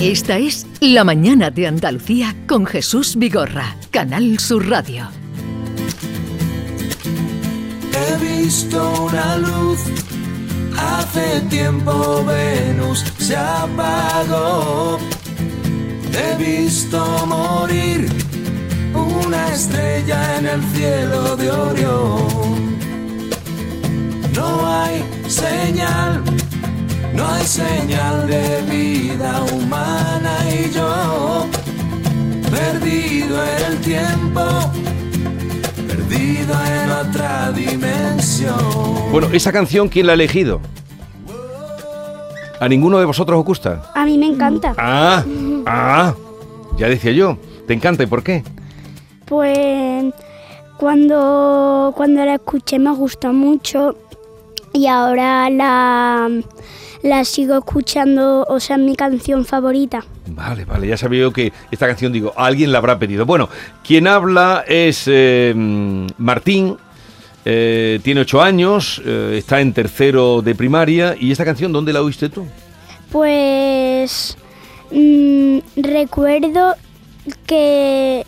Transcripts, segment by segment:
Esta es La Mañana de Andalucía con Jesús Vigorra, Canal Sur Radio. He visto una luz, hace tiempo Venus se apagó. He visto morir una estrella en el cielo de Orión. No hay señal de vida humana y yo, perdido en el tiempo, perdido en otra dimensión. Bueno, esa canción, ¿quién la ha elegido? ¿A ninguno de vosotros os gusta? A mí me encanta. Ya decía yo. ¿Te encanta y por qué? Pues cuando la escuché me gustó mucho y ahora la sigo escuchando, o sea, es mi canción favorita. Vale, ya sabía yo que esta canción, digo, alguien la habrá pedido. Bueno, quien habla es Martín, tiene 8 años, está en tercero de primaria. ¿Y esta canción dónde la oíste tú? Pues recuerdo que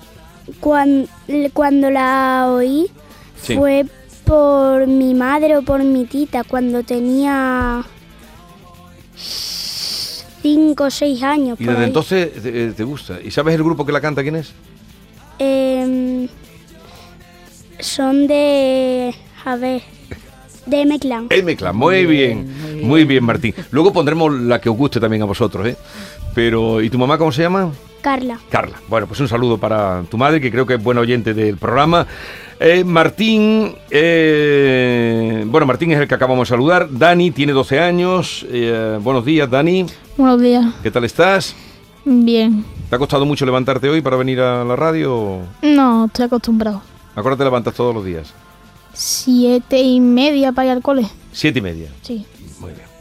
cuando la oí Sí. fue por mi madre o por mi tita cuando tenía 5 o 6 años. Y por desde ahí. entonces te gusta. ¿Y sabes el grupo que la canta quién es? Son de M-Clan. M-Clan, muy bien, Martín. Luego pondremos la que os guste también a vosotros, ¿eh? Pero, ¿y tu mamá cómo se llama? Carla. Bueno, pues un saludo para tu madre, que creo que es buen oyente del programa. Martín, Martín es el que acabamos de saludar. Dani tiene 12 años. Buenos días, Dani. Buenos días. ¿Qué tal estás? Bien. ¿Te ha costado mucho levantarte hoy para venir a la radio? No, estoy acostumbrado. ¿A qué hora te levantas todos los días? 7:30 para ir al cole. 7:30. Sí. Muy bien.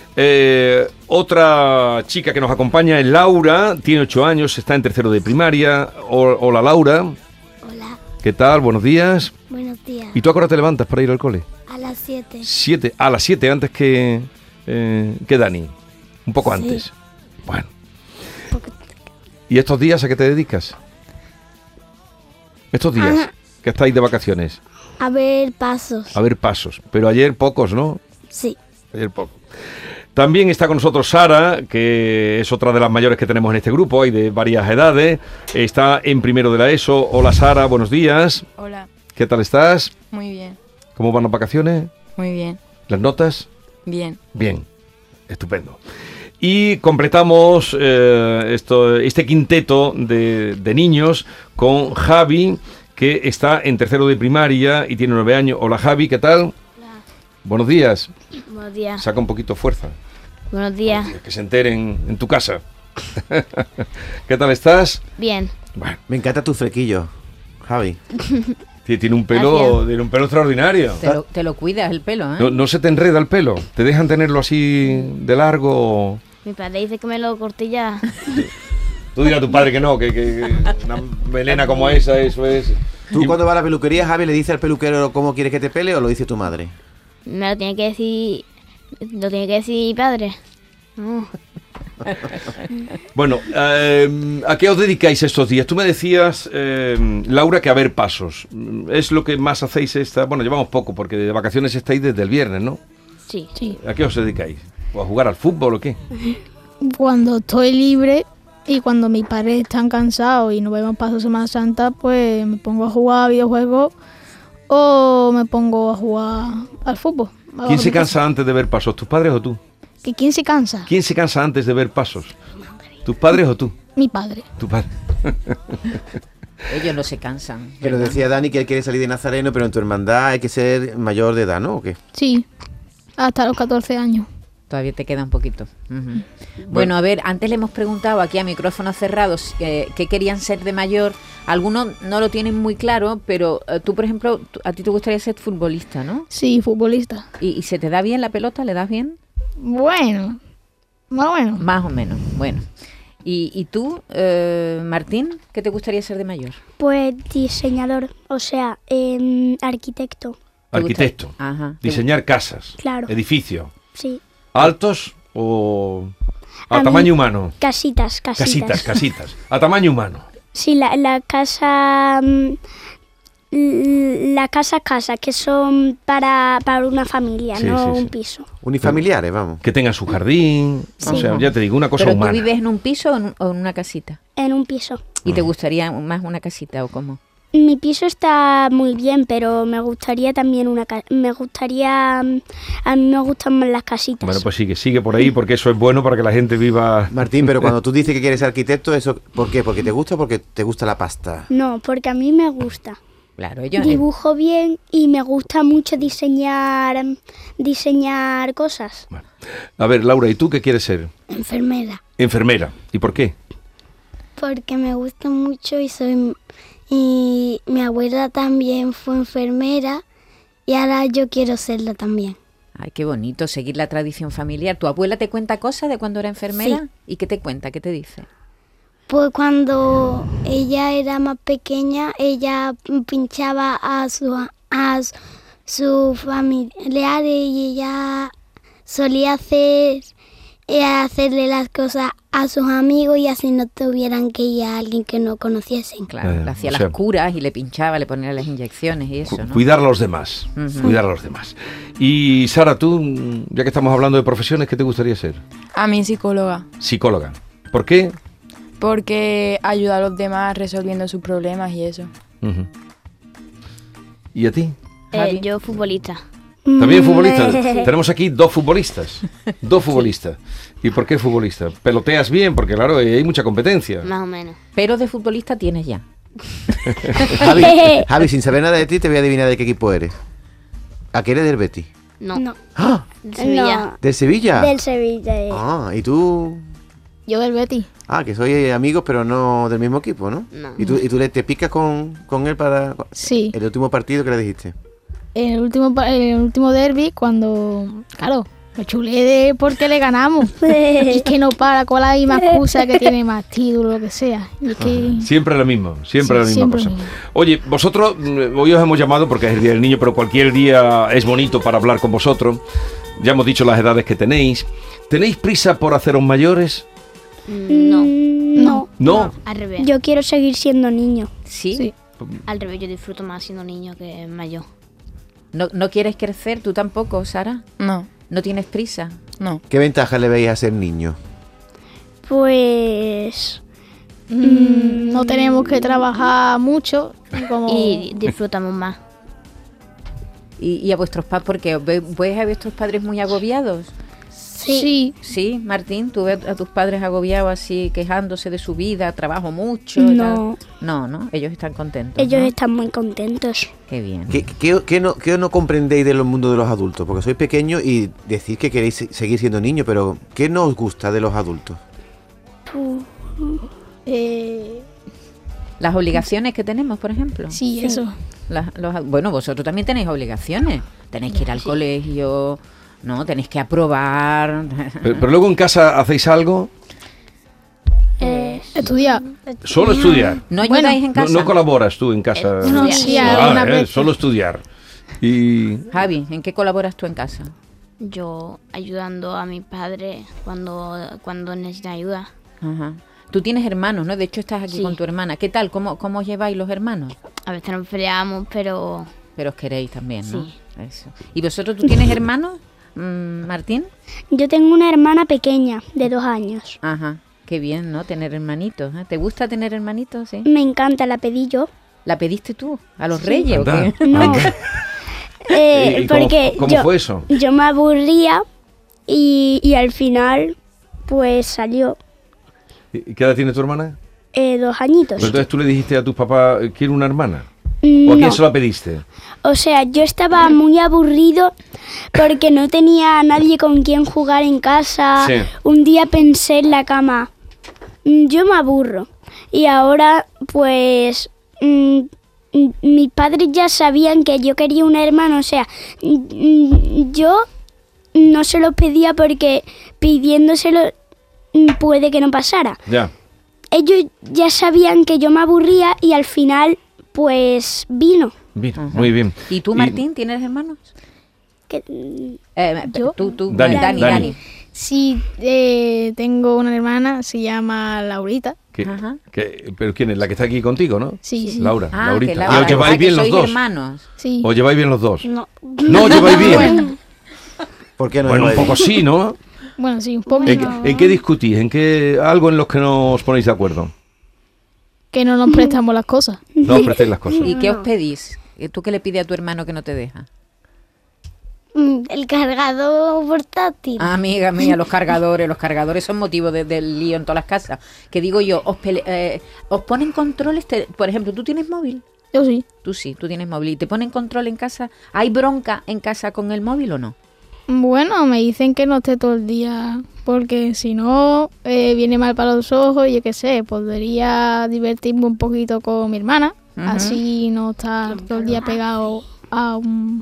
Otra chica que nos acompaña es Laura, tiene 8 años, está en tercero de primaria. Hola, Laura. Hola, ¿Qué tal? Buenos días. buenos días. ¿Y tú a qué hora te levantas para ir al cole? A las 7. 7, a las 7 antes que Dani. Un poco Sí. antes. Bueno. ¿Y estos días a qué te dedicas? Estos días Ajá. que estáis de vacaciones. A ver pasos. A ver pasos. Pero ayer pocos, ¿no? Sí. Ayer poco. También está con nosotros Sara, que es otra de las mayores que tenemos en este grupo, hay de varias edades. Está en primero de la ESO. Hola, Sara, buenos días. Hola, ¿Qué tal estás? muy bien, ¿Cómo van las vacaciones? muy bien, ¿Las notas? bien. Bien, estupendo. Y completamos este quinteto de niños con Javi, que está en tercero de primaria y tiene 9 años. Hola, Javi, ¿qué tal? Hola. Buenos días. Buenos días. Saca un poquito de fuerza. Buenos días. Que se enteren en tu casa. ¿Qué tal estás? Bien. Bueno, Me encanta tu flequillo, Javi. tiene un pelo extraordinario. Te lo cuidas el pelo, ¿eh? No se te enreda el pelo. ¿Te dejan tenerlo así de largo? Mi padre dice que me lo corté ya. Tú dirás a tu padre que no, que una melena como esa, eso es. ¿Tú Y- cuando vas a la peluquería, Javi, le dices al peluquero cómo quieres que te pele o lo dice tu madre? Me lo tiene que decir. Lo tiene que decir mi padre. No. Bueno, ¿a qué os dedicáis estos días? Tú me decías, Laura, que a ver pasos. Es lo que más hacéis Bueno, llevamos poco, porque de vacaciones estáis desde el viernes, ¿no? Sí. Sí. ¿A qué os dedicáis? ¿O a jugar al fútbol o qué? Cuando estoy libre y cuando mis padres están cansados y nos vemos paso Semana Santa, pues me pongo a jugar a videojuegos o me pongo a jugar al fútbol. ¿Quién se cansa antes de ver pasos? ¿Tus padres o tú? ¿Quién se cansa? ¿Quién se cansa antes de ver pasos? ¿Tus padres o tú? Mi padre. Tu padre. Ellos no se cansan. Pero ¿verdad? decía Dani que él quiere salir de nazareno, pero en tu hermandad hay que ser mayor de edad, ¿no? ¿O qué? Sí. Hasta los 14 años. Todavía te queda un poquito. Ujú. Bueno, a ver, antes le hemos preguntado aquí a micrófonos cerrados qué querían ser de mayor. Algunos no lo tienen muy claro, pero tú, por ejemplo, a ti te gustaría ser futbolista, ¿no? Sí, futbolista. ¿Y se te da bien la pelota? ¿Le das bien? Bueno. Más o menos. Más o menos, bueno. ¿Y tú, Martín, qué te gustaría ser de mayor? Pues diseñador, o sea, arquitecto. ¿Te Arquitecto. gusta? Ajá. Diseñar casas. Claro. Edificios. Sí. ¿Altos o A tamaño humano. Casitas. Casitas. A tamaño humano. Sí, la casa... La casa, que son para una familia, Sí, no sí. un piso. Unifamiliares, vamos. Que tengan su jardín. O sea, ya te digo, una cosa ¿Pero humana. tú vives en un piso o en una casita? En un piso. ¿Y te gustaría más una casita o cómo? Mi piso está muy bien, pero me gustaría también a mí me gustan más las casitas. Bueno, pues sigue por ahí, porque eso es bueno para que la gente viva... Martín, pero cuando tú dices que quieres ser arquitecto, ¿eso por qué? ¿Porque te gusta o porque te gusta la pasta? No, porque a mí me gusta. Claro, ellos... Dibujo bien y me gusta mucho diseñar cosas. Bueno. A ver, Laura, ¿y tú qué quieres ser? Enfermera. Enfermera. ¿Y por qué? Porque me gusta mucho y mi abuela también fue enfermera y ahora yo quiero serla también. Ay, qué bonito, seguir la tradición familiar. ¿Tu abuela te cuenta cosas de cuando era enfermera? ¿Y qué te cuenta? ¿Qué te dice? Pues cuando ella era más pequeña, ella pinchaba a sus familiares y ella solía hacerle las cosas a sus amigos y así no tuvieran que ir a alguien que no conociesen. Claro, le hacía o sea, las curas y le pinchaba, le ponía las inyecciones y eso, ¿no? Cuidar a los demás. Cuidar a los demás. Y Sara, tú, ya que estamos hablando de profesiones, ¿qué te gustaría ser? A mí psicóloga, Psicóloga. ¿Por qué? porque ayuda a los demás resolviendo sus problemas y eso. Ujú. ¿Y a ti? Javi. Yo futbolista. También futbolista. Tenemos aquí dos futbolistas. ¿Y por qué futbolista? ¿Peloteas bien? Porque claro, hay mucha competencia. Más o menos. Pero de futbolista tienes ya. Javi, sin saber nada de ti, te voy a adivinar de qué equipo eres. ¿A qué eres del Betis? No. ¡Ah! De Sevilla. No, ¿Del Sevilla? del Sevilla. Ah, ¿y tú? Yo del Betis. Ah, que soy amigos, pero no del mismo equipo, ¿no? No. ¿Y tú te picas con él para Sí. el último partido que le dijiste? El último derbi, cuando, claro, lo chulé porque le ganamos. Y es que no para con la misma excusa que tiene más título, lo que sea. Y es que... Siempre lo mismo, siempre Sí, la misma siempre cosa. lo mismo. Oye, vosotros, hoy os hemos llamado porque es el Día del Niño, pero cualquier día es bonito para hablar con vosotros. Ya hemos dicho las edades que tenéis. ¿Tenéis prisa por haceros mayores? No. No. Al revés. Yo quiero seguir siendo niño. ¿Sí? Sí. Al revés, yo disfruto más siendo niño que mayor. ¿No quieres crecer tú tampoco, Sara? No, ¿No tienes prisa? no. ¿Qué ventaja le veis a ser niño? Pues... No tenemos que trabajar mucho. Como... Y disfrutamos más. ¿Y a vuestros padres? Porque ¿ves a vuestros padres muy agobiados? Sí. Sí, Martín, ¿tú ves a tus padres agobiados así, quejándose de su vida, trabajo mucho? No. Tal? No, ellos están contentos. Ellos ¿no? están muy contentos. Qué bien. ¿Qué no comprendéis del mundo de los adultos? Porque sois pequeños y decís que queréis seguir siendo niños, pero ¿qué no os gusta de los adultos? Las obligaciones que tenemos, por ejemplo. Sí, eso. Bueno, vosotros también tenéis obligaciones. Tenéis que ir al colegio, ¿no? Tenéis que aprobar. Pero luego en casa hacéis algo. Estudiar. Solo estudiar. ¿No ayudáis en No, casa? no colaboras tú en casa. No, sí, alguna vez. Solo estudiar. Y Javi, ¿en qué colaboras tú en casa? Yo ayudando a mi padre cuando necesita ayuda. Ajá. Tú tienes hermanos, ¿no? De hecho estás aquí Sí. con tu hermana. ¿Qué tal? ¿Cómo os lleváis los hermanos? A veces nos peleamos, pero Pero os queréis también, ¿no? Sí. Eso. ¿Y vosotros, tú tienes hermanos, Martín? Yo tengo una hermana pequeña de 2 años. Ajá. Qué bien, ¿no? Tener hermanitos. ¿Eh? ¿Te gusta tener hermanitos? Sí. Me encanta, la pedí yo. ¿La pediste tú? ¿A los reyes o Anda. qué? No. ¿Y Porque cómo fue eso? yo me aburría y al final pues salió ¿Y qué edad tiene tu hermana? 2 añitos. Pues entonces tú le dijiste a tus papás, quiero una hermana. ¿O a No. quién se la pediste? O sea, yo estaba muy aburrido porque no tenía a nadie con quien jugar en casa. Sí. Un día pensé en la cama, yo me aburro. Y ahora, pues, mis padres ya sabían que yo quería una hermana. O sea, yo no se los pedía porque pidiéndoselo puede que no pasara. Ya. Ellos ya sabían que yo me aburría y al final, pues, vino. Mira, Ajá. muy bien. ¿Y tú, Martín, tienes hermanos? Que, Tú, Dani. Dani. Sí, tengo una hermana, se llama Laurita. Ajá. ¿Pero quién es? La que está aquí contigo, ¿no? Sí. Laura, Ah, Laurita. que Laura. ¿Y os lleváis bien los sois dos? hermanos. Sí. ¿Os lleváis bien los dos? No. ¿No os lleváis bien? Bueno, ¿Por qué no? Bueno, un lleváis poco bien? sí, ¿no? bueno, sí, un poco. ¿En qué discutís? ¿En qué algo en los que no os ponéis de acuerdo? Que no nos prestamos las cosas. No os prestéis las cosas. ¿Y qué os pedís? ¿Tú qué le pides a tu hermano que no te deja? El cargador portátil. Ah, amiga mía, los cargadores son motivo del lío en todas las casas. Que digo yo, os ponen controles, por ejemplo, ¿tú tienes móvil? Yo sí. Tú sí, tú tienes móvil. ¿Y te ponen control en casa? ¿Hay bronca en casa con el móvil o no? Bueno, me dicen que no esté todo el día, porque si no, viene mal para los ojos y yo qué sé, podría divertirme un poquito con mi hermana, así no estar todo el día pegado a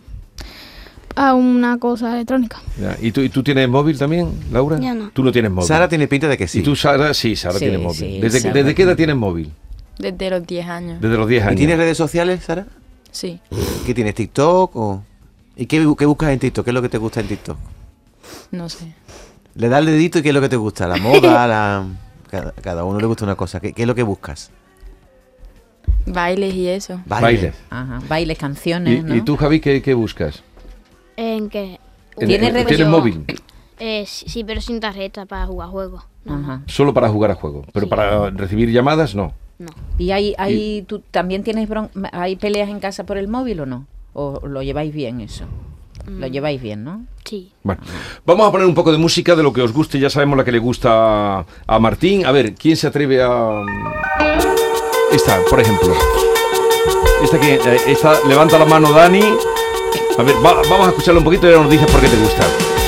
una cosa electrónica. Ya, ¿Y tú tienes móvil también, Laura? Yo no. Tú no tienes móvil. Sara tiene pinta de que sí. ¿Y tú, Sara? Sí, Sara Sí, tiene móvil. sí, ¿Desde Sara qué edad tienes móvil? Desde los 10 años. Desde los 10 ¿Y años. tienes redes sociales, Sara? Sí. ¿Qué tienes? ¿TikTok? ¿Y qué buscas en TikTok? ¿Qué es lo que te gusta en TikTok? No sé. Le das el dedito y ¿qué es lo que te gusta? La moda, cada uno le gusta una cosa. ¿Qué es lo que buscas? Bailes y eso. Bailes. Ajá, bailes, canciones, ¿no? ¿Y tú, Javi, qué buscas? ¿En qué? ¿Tienes redes? ¿Tienes móvil? Sí, pero sin tarjeta para jugar juegos. Ajá. Solo para jugar a juego. Pero Sí. para recibir llamadas, no. No. ¿Y tú también tienes hay peleas en casa por el móvil o no? ¿O lo lleváis bien eso? Lo lleváis bien, ¿no? Sí. Bueno, vamos a poner un poco de música de lo que os guste. Ya sabemos la que le gusta a Martín. A ver, ¿quién se atreve a...? Esta, por ejemplo. Esta, levanta la mano Dani. A ver, vamos a escucharlo un poquito y ahora nos dices por qué te gusta.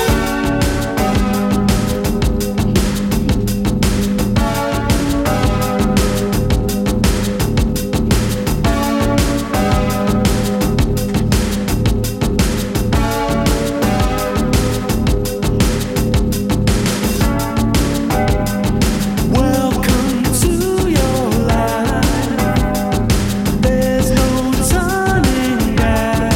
Welcome to your life. There's no turning back.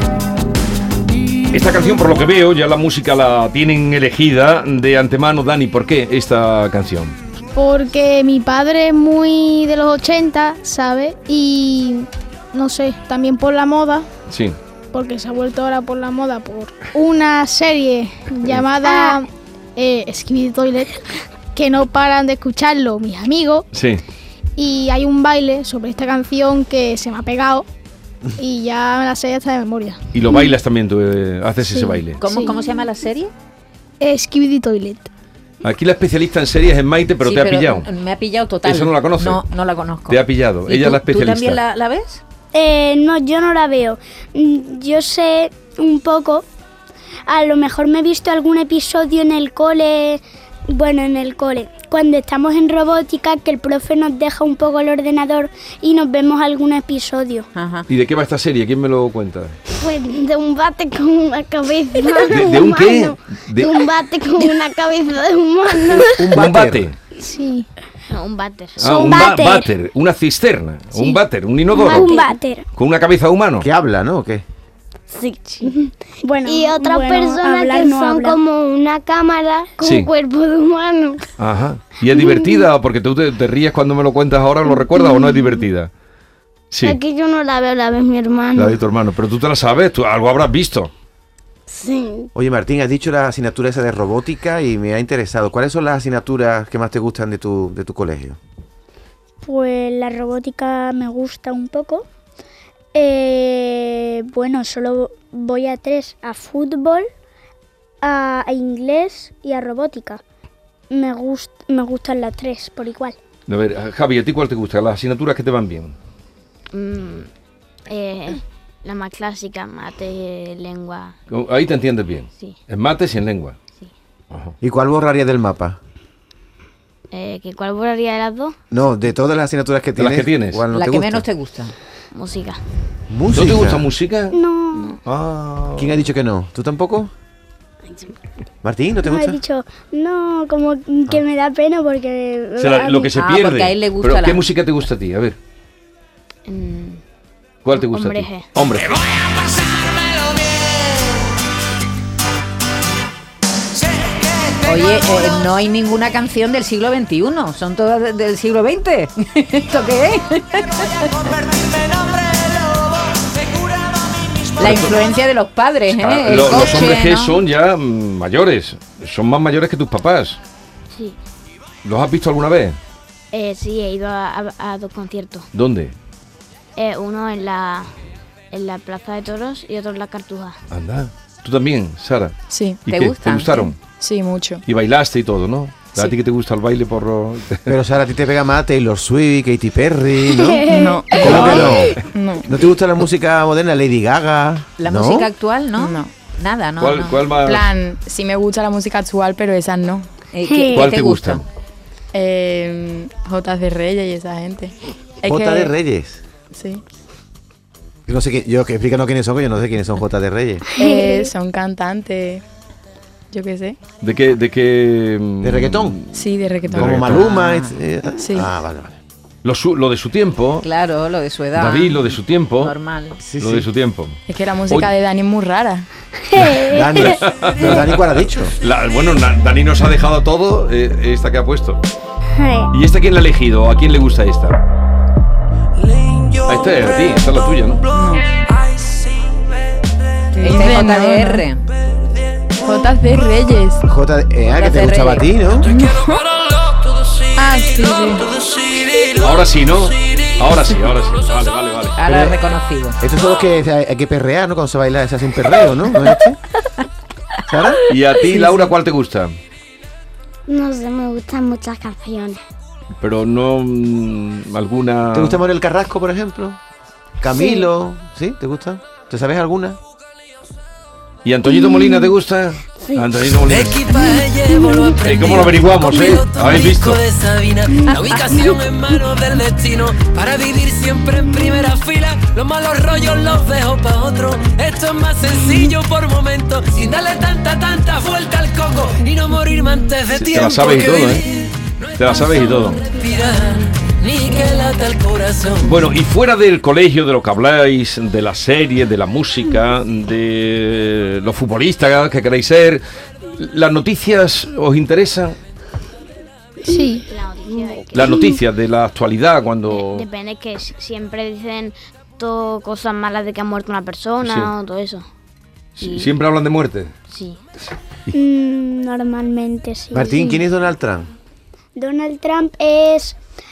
Esta canción, por lo que veo, ya la música la tienen elegida de antemano. Dani, ¿por qué esta canción? Porque mi padre es muy de los 80, ¿sabes? Y no sé, también por la moda, Sí. porque se ha vuelto ahora por la moda por una serie llamada Skibidi Toilet, que no paran de escucharlo mis amigos, Sí. y hay un baile sobre esta canción que se me ha pegado y ya me la sé hasta de memoria. Y lo bailas también, tú haces Sí. ese baile. ¿Cómo, Sí. ¿Cómo se llama la serie? Skibidi Toilet. Aquí la especialista en series es Maite, pero Sí, te ha pillado. Me ha pillado total. ¿Esa no la conoces? No, no la conozco. Te ha pillado. ¿Y Ella es la ¿Tú especialista. también la ves? No, yo no la veo. Yo sé un poco. A lo mejor me he visto algún episodio en el cole. Bueno, en el cole. Cuando estamos en robótica, que el profe nos deja un poco el ordenador y nos vemos algún episodio. Ajá. ¿Y de qué va esta serie? ¿Quién me lo cuenta? Pues de un bate con una cabeza ¿De un qué? humano. De un bate con una cabeza de humano. Un bate. Sí. No, un váter. Son Un váter. váter, una cisterna. Sí. Un váter, un inodoro. Un váter. Con una cabeza humana. ¿Qué habla, no? ¿O qué? Sí. Bueno, Y otras bueno, personas hablar que no son habla. como una cámara con Sí. cuerpo de humano. Ajá. ¿Y es divertida? Porque tú te ríes cuando me lo cuentas ahora, ¿lo recuerdas o no es divertida? Sí, Es que yo no la veo, la ve mi hermano. la de tu hermano. Pero tú te la sabes, tú algo habrás visto. Sí. Oye, Martín, has dicho la asignatura esa de robótica y me ha interesado. ¿Cuáles son las asignaturas que más te gustan de tu colegio? Pues la robótica me gusta un poco. Bueno, solo voy a 3, a fútbol, a inglés y a robótica. Me gustan las 3 por igual. A ver, Javi, ¿a ti cuál te gusta? Las asignaturas que te van bien. La más clásica, mate, lengua. Ahí te entiendes bien. Sí. En mates y en lengua. Sí. Ajá. ¿Y cuál borrarías del mapa? ¿Cuál borraría de las dos? No, de todas las asignaturas que De las tienes. que tienes. ¿cuál no la te que gusta? menos te gusta. Música. ¿Música? ¿No te gusta música? No, Ah. ¿Quién ha dicho que no? ¿Tú tampoco? Martín, ¿no te no he gusta? dicho, no, como que me da pena porque... O sea, lo que se Ah, pierde. porque a él le gusta Pero, ¿qué la- música te gusta a ti? A ver, Mm, ¿cuál te gusta Hombre a ti? G. Hombre G. Pasármelo bien. Sé que Oye, no hay ninguna canción del siglo XXI, son todas del siglo XX. ¿Esto qué es? La influencia de los padres, ¿eh? El Los coche, hombres G ¿no? son ya mayores, son más mayores que tus papás. Sí. ¿Los has visto alguna vez? Sí, he ido a 2 conciertos. ¿Dónde? Uno en la Plaza de Toros y otro en la Cartuja. Anda. ¿Tú también, Sara? Sí. ¿Y ¿Te qué? gustan? ¿Te gustaron? Sí, mucho. Y bailaste y todo, ¿no? ¿A Sí. ti que te gusta el baile por...? Pero Sara, a ti te pega más Taylor Swift, Katy Perry, ¿no? No. ¿Cómo que no? No. ¿No te gusta la música moderna, Lady Gaga? La ¿No? música actual, ¿no? No. Nada, ¿no? ¿Cuál, no. cuál más? Plan, sí me gusta la música actual, pero esas no. ¿Qué ¿Cuál te te gusta? gusta? Jotas de Reyes y esa gente. Es J que- de Reyes. Sí. No sé yo que explícanos quiénes son, que yo no sé quiénes son J de Reyes. Son cantantes. Yo qué sé. ¿De qué...? ¿De reggaetón? Sí, de reggaetón. Como reggaetón. Maluma. Sí. Ah, vale. Lo de su tiempo. Claro, lo de su edad. David, lo de su tiempo. Normal. Sí, Lo sí. de su tiempo. Es que la música Oye. de Dani es muy rara. Dani, pero Dani, ¿cuál ha dicho? Bueno, Dani nos ha dejado todo, esta que ha puesto. ¿Y esta quién la ha elegido? ¿A quién le gusta esta? Esta es a ti, esta es la tuya, ¿no? Este es JDR. Jotas de Reyes. J de, que J te de gustaba a ti, ¿no? Ah, sí, sí. Ahora sí, ¿no? Ahora sí. Vale, vale, vale. Ahora lo he reconocido. Estos son los que hay que perrear, ¿no? Cuando se baila se hace un perreo, ¿no? ¿No es este? ¿Sara? ¿Y a ti, Laura, cuál te gusta? No sé, me gustan muchas canciones. Pero no alguna... ¿Te gusta Manuel Carrasco, por ejemplo? Camilo, ¿sí? ¿Te gusta? ¿Te sabes alguna? ¿Y Antoñito Molina te gusta? Sí. Antoñito Molina. ¿Y cómo lo averiguamos, ¿Habéis visto? La ubicación en manos del destino para vivir siempre en primera fila. Los malos rollos los dejo pa' otro. Esto es más sencillo por momentos, sin darle tanta vuelta al coco y no morirme antes de Te tiempo. la sabes y que todo, vivir ¿eh? no es Te la sabes y todo. respirar, ni que lata el corazón. Bueno, y fuera del colegio, de lo que habláis, de la serie, de la música, de los futbolistas que queréis ser, ¿las noticias os interesan? Sí. La noticia de que Las noticias de la actualidad, cuando... depende, que siempre dicen todo cosas malas de que ha muerto una persona Sí. o todo eso. Sí. Siempre hablan de muerte. Sí. Normalmente sí. Martín, ¿quién es Donald Trump? Donald Trump es,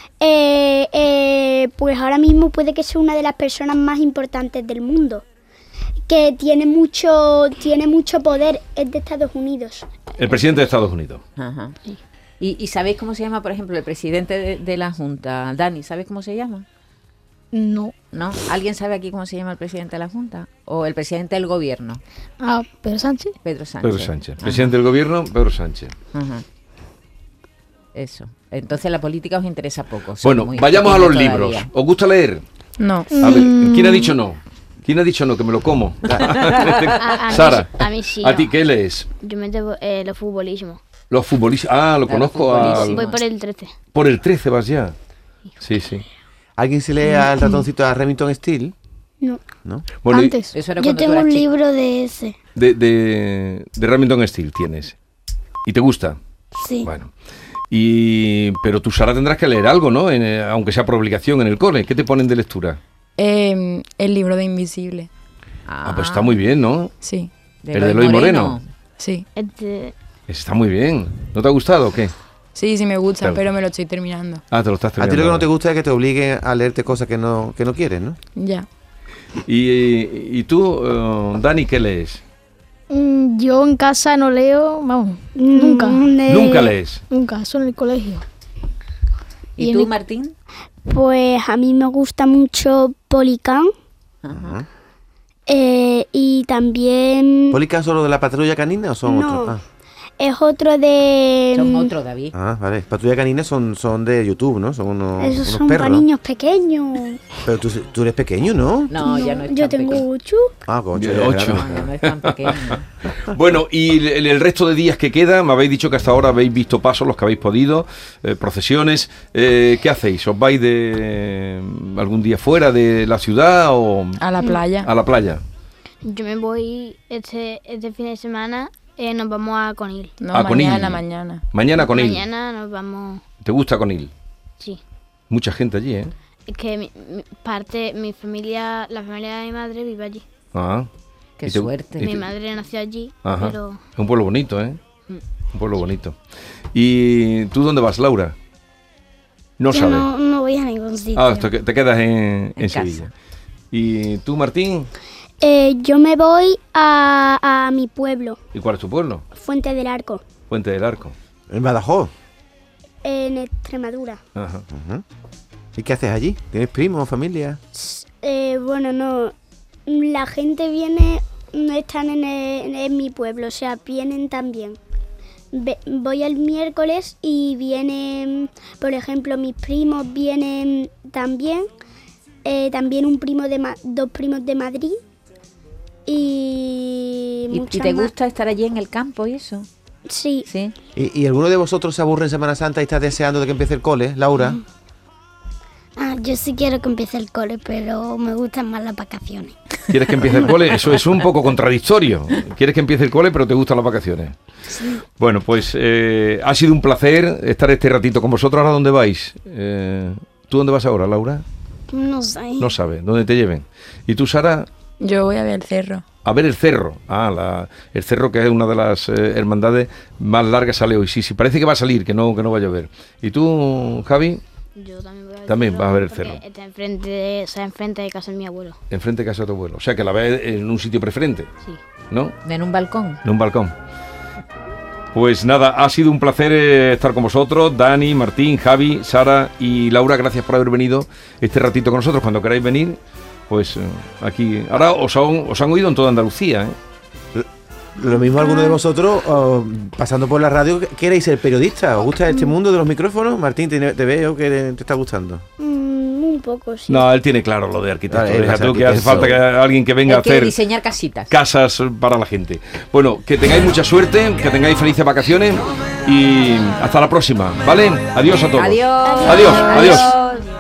pues ahora mismo puede que sea una de las personas más importantes del mundo, que tiene mucho poder, es de Estados Unidos. El presidente de Estados Unidos. Ajá. ¿Y sabéis cómo se llama, por ejemplo, el presidente de la Junta? Dani, ¿sabes cómo se llama? No. ¿No? ¿Alguien sabe aquí cómo se llama el presidente de la Junta? ¿O el presidente del gobierno? Ah, Pedro Sánchez. Pedro Sánchez. Pedro Sánchez. Ajá. Presidente del gobierno, Pedro Sánchez. Ajá. Eso. Entonces la política os interesa poco. sois Bueno, muy vayamos a los pequeños libros. todavía. ¿Os gusta leer? No. A ver, ¿quién ha dicho no? ¿Quién ha dicho no? Que me lo como. A mí Sara, sí, a mí sí, ¿a no. ti qué lees? Yo me debo los futbolismos. Los futbolistas. Ah, lo Claro, conozco. futbolistas. Voy por el 13. Por el 13 vas ya. Sí, sí. ¿Alguien se lee al ratoncito a Remington Steele? No. ¿No? Bueno, y Antes. Eso era Yo cuando tú tengo eras un chico. libro de ese. de Remington Steele tienes. ¿Y te gusta? Sí. Bueno. Pero tú, Sara, tendrás que leer algo, ¿no? Aunque sea por obligación en el cole. ¿Qué te ponen de lectura? El libro de Invisible. Ah, pues está muy bien, ¿no? Sí. El de Eloy Moreno. Sí. Está muy bien. ¿No te ha gustado o qué? Sí, sí me gusta, Claro. pero me lo estoy terminando. Ah, te lo estás A ti terminando. lo que no te ahora. gusta es que te obliguen a leerte cosas que no quieres, ¿no? Ya. ¿Y tú, Dani, qué lees? Yo en casa no leo, vamos, nunca. Nunca lees. Nunca, eso en el colegio. ¿Y tú, Martín? Pues a mí me gusta mucho Policán Ajá. y también ¿Polican solo de la patrulla canina o son No. otros? es otro de... Son otro, David. Vale. Patrulla canina son de YouTube, ¿no? Son unos Esos unos son perros. para ¿no? niños pequeños. Pero tú eres pequeño, ¿no? No, ya no es Yo tan tengo pequeño. 8. Ah, con Yo ocho. ya, 8. claro. No, no es tan pequeño. Bueno, y el resto de días que quedan, me habéis dicho que hasta ahora habéis visto pasos los que habéis podido, procesiones. ¿Qué hacéis? ¿Os vais de algún día fuera de la ciudad o A la playa. a la playa? Yo me voy este fin de semana Nos vamos a Conil. No, A Conil. mañana. Mañana Conil. Mañana nos vamos... ¿Te gusta Conil? Sí. Mucha gente allí, ¿eh? Es que mi familia, la familia de mi madre vive allí. Ah. Qué ¿Y te- suerte. y Mi te- madre nació allí, Ajá. pero... Es un pueblo bonito, ¿eh? Un pueblo bonito. ¿Y tú dónde vas, Laura? No Yo sabes. no voy a ningún sitio. Ah, te quedas en casa. Sevilla. ¿Y tú, Martín? Yo me voy a mi pueblo, ¿Y cuál es tu pueblo? Fuente del Arco, Puente del Arco. En Badajoz. en Extremadura. Ajá. Ujú. ¿Y qué haces allí? ¿Tienes primos, familia? Bueno, no. La gente viene, no están en mi pueblo, o sea, vienen también. Voy el miércoles y vienen, por ejemplo, mis primos vienen también. También dos primos de Madrid. Y ¿Y muchas te más. gusta estar allí en el campo y eso? Sí. Sí. ¿Y alguno de vosotros se aburre en Semana Santa y está deseando de que empiece el cole, Laura? Yo sí quiero que empiece el cole, pero me gustan más las vacaciones. ¿Quieres que empiece el cole? Eso es un poco contradictorio. ¿Quieres que empiece el cole, pero te gustan las vacaciones? Bueno, pues ha sido un placer estar este ratito con vosotros. ¿Ahora dónde vais? ¿Tú dónde vas ahora, Laura? No sé. No sabes. ¿Dónde te lleven? ¿Y tú, Sara? Yo voy a ver el cerro. A ver el cerro. El cerro, que es una de las hermandades más largas, sale hoy. Sí, parece que va a salir, que no va a llover. ¿Y tú, Javi? Yo también voy a ver También vas a ver el porque cerro. Está enfrente de casa de mi abuelo. Enfrente de casa de tu abuelo. O sea, que la ves en un sitio preferente, Sí. ¿no? En un balcón. En un balcón. Pues nada, ha sido un placer estar con vosotros, Dani, Martín, Javi, Sara y Laura. Gracias por haber venido este ratito con nosotros. Cuando queráis venir, pues aquí. Ahora os han oído en toda Andalucía, ¿eh? Lo mismo alguno de vosotros, pasando por la radio, ¿queréis ser periodista? ¿Os gusta este mundo de los micrófonos? Martín, te veo que te está gustando. Un poco, sí. No, él tiene claro lo de arquitecto. Vale, Deja es tú que hace arquitecto. falta que alguien que venga a Él quiere hacer diseñar casitas. casas para la gente. Bueno, que tengáis mucha suerte, que tengáis felices vacaciones y hasta la próxima, ¿vale? Adiós a todos. Adiós. Adiós.